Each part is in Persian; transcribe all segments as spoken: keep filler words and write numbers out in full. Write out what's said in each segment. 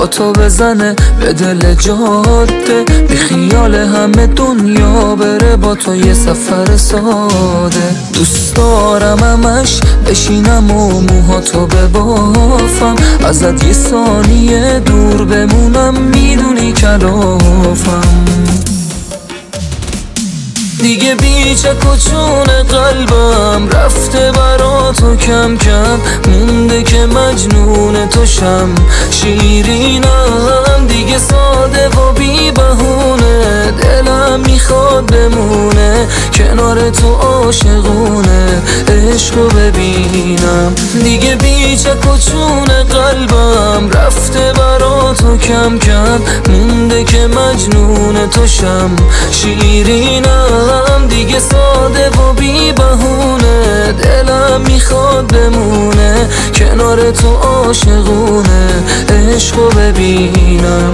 با تو بزنه به دل جاده، بی خیال همه دنیا بره با تو یه سفر ساده. دوست دارم همش بشینم و موهاتو ببافم، ازت یه ثانیه دور بمونم، میدونی کلافم. دیگه بیچک و چون قلبم رفته برا تو کم کم، مونده که مجنون تو شم. شیرینم دیگه ساده و بی بهونه، دلم میخواد بمونه کنار تو عاشقونه، عشقو ببینم. دیگه بیچک و چون قلبم رفته برا تو کم کم، مونده که مجنون تو شم. شیرینم دیگه ساده و بی بهونه، دلم میخواد بمونه کنار تو عاشقونه، عشقو ببینم.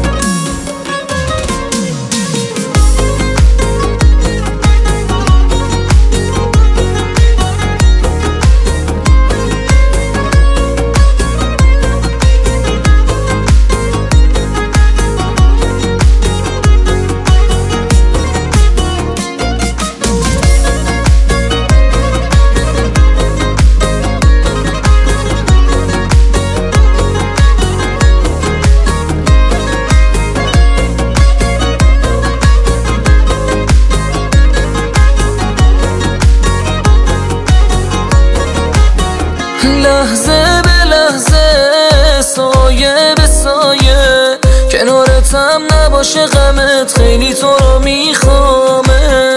لحظه به لحظه، سایه به سایه، کنارتم نباشه غمت، خیلی تو رو میخوامت.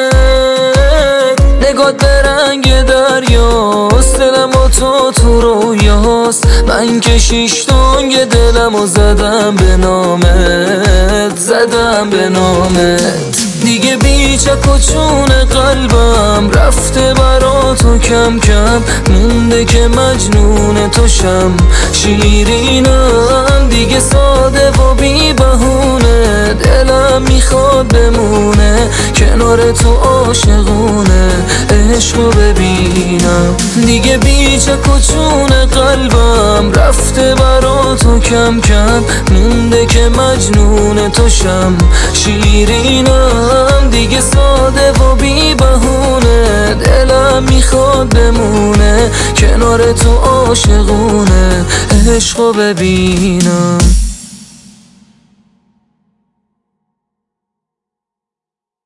نگات به رنگ دریاست، دلم و تو تو رویاست، من که شیش تنگ دلم و زدم به نامت، زدم به نامت. دیگه بیچک و چون قلبم رفته برا تو کم کم، مونده که مجنون تو شم. شیرینم دیگه ساده و بی بهونه، دلم میخواد بمونه کنار تو عاشقونه، عشقو ببینم. دیگه بیچک و چون قلبم رفته برا تو کم کم، مونده که مجنون تو شم. شیرینم دیگه ساده و بی بهونه، دلم میخواد بمونه کنار تو عاشقونه، عشقو ببینم.